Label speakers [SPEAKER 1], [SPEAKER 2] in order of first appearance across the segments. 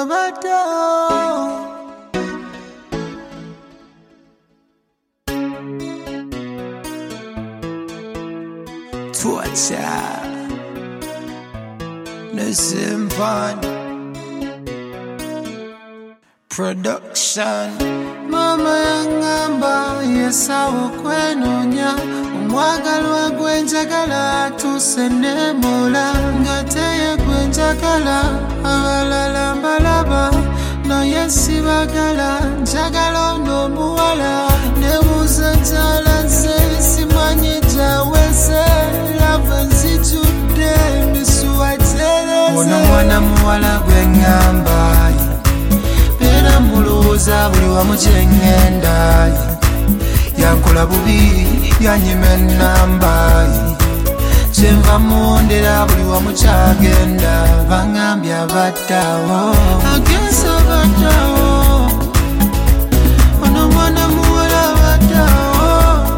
[SPEAKER 1] abata Torture Listen fun Production Mama yangamba yesawo kwenonya Omwagalwa gwenjagala tusenemola Ngateye gwenjagala abalala mbalaba Naye sibagala njagala n'omuwala Nebuuza njala nze simanyi gyaweze Lava nzijjudde misuwa tereze Ono mwana muwala gwe ngamba Era mulowooza buli wamu gye ngenda Yankola bubi yanyima ennamba Kyenva mundera buli wamu kyagenda Bangambye abattawo agenze abattawo Ono mwana muwala abattawo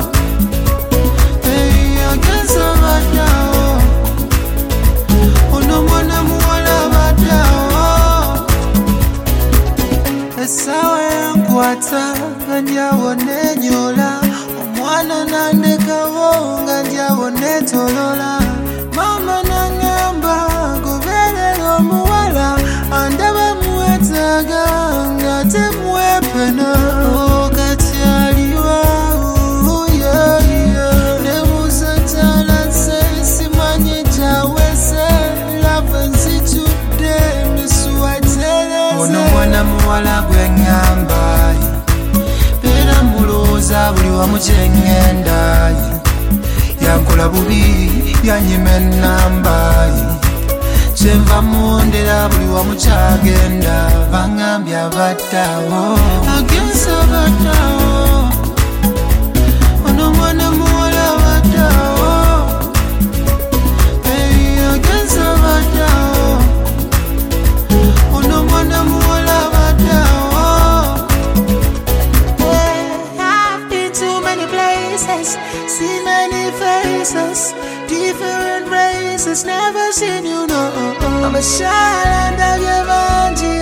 [SPEAKER 1] agenze abattawo Ono mwana muwala abattawo Essaawa yankwata nga ndyawo nenyola Omwana nandekawo nga ndyawo netolola Mama nangamba goberera omuwala Andaba muwetaaga nga temwepena Kati aliwa Nebuuza njala nze simanyi gyaweze Lava nzijjudde misuwa tereze Ono mwana muwala gwe ngamba Era mulowooza buli wamu gye ngenda Yankola bubi yanyima ennamba Kyenva mundera buli wamu kyagenda Bangambye abattawo agenze abattawo Ono mwana muwala abattawo agenze abattawo Ono mwana muwala abattawo I've been to many places, seen many faces, different races, never seen you, no. I'm a child of your banji,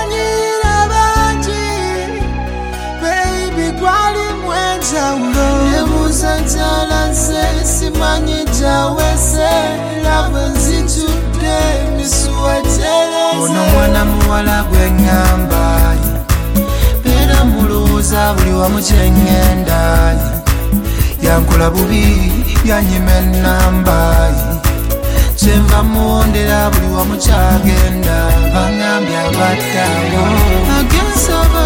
[SPEAKER 1] baby, kwali mwenza ulo. Nebuuza njala nze simanyi gyaweze, lava nzijjudde misuwa tereze. Ono mwana muwala gwe ngamba Era mulowooza buli wamu gye ngenda Yankola bubi yanyima ennamba Kyenva mundera buli wamu kyagenda Bangambye abattawo agenze abattawo